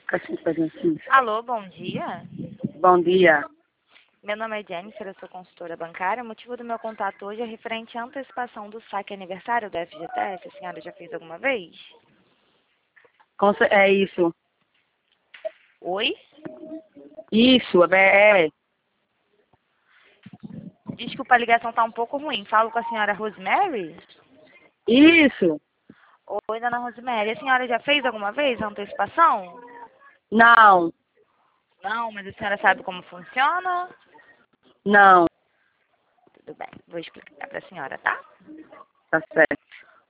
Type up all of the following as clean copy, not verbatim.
Alô, bom dia. Bom dia. Meu nome é Jennifer, eu sou consultora bancária. O motivo do meu contato hoje é referente à antecipação do saque aniversário da FGTS. A senhora já fez alguma vez? É isso. Oi? Isso, é. Desculpa, a ligação está um pouco ruim. Falo com a senhora Rosemary? Isso. Oi, dona Rosemary. A senhora já fez alguma vez a antecipação? Não. Não, mas a senhora sabe como funciona? Não. Tudo bem, vou explicar para a senhora, tá? Tá certo.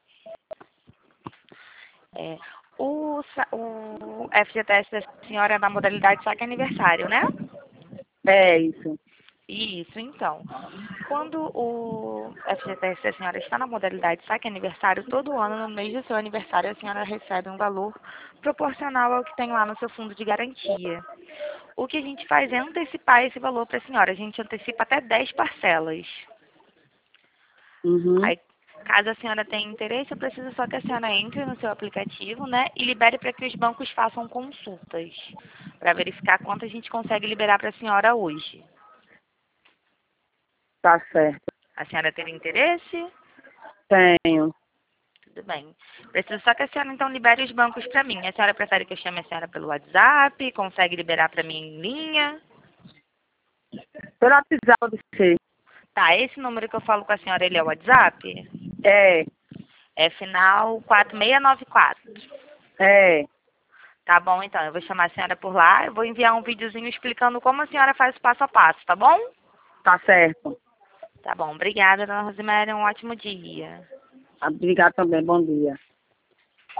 O FGTS da senhora é na modalidade saque aniversário, né? É isso. Isso, então. Quando o FGTS da senhora está na modalidade saque aniversário, todo ano, no mês do seu aniversário, a senhora recebe um valor proporcional ao que tem lá no seu fundo de garantia. O que a gente faz é antecipar esse valor para a senhora. A gente antecipa até 10 parcelas. Uhum. Aí, caso a senhora tenha interesse, eu preciso só que a senhora entre no seu aplicativo, né, e libere para que os bancos façam consultas, para verificar quanto a gente consegue liberar para a senhora hoje. Tá certo. A senhora teria interesse? Tenho. Tudo bem. Preciso só que a senhora, então, libere os bancos para mim. A senhora prefere que eu chame a senhora pelo WhatsApp? Consegue liberar para mim em linha? Pelo WhatsApp de você. Tá, esse número que eu falo com a senhora, ele é o WhatsApp? É. É final 4694. É. Tá bom, então. Eu vou chamar a senhora por lá. Eu vou enviar um videozinho explicando como a senhora faz o passo a passo, tá bom? Tá certo. Tá bom. Obrigada, dona Rosemary. Um ótimo dia. Obrigado também. Bom dia.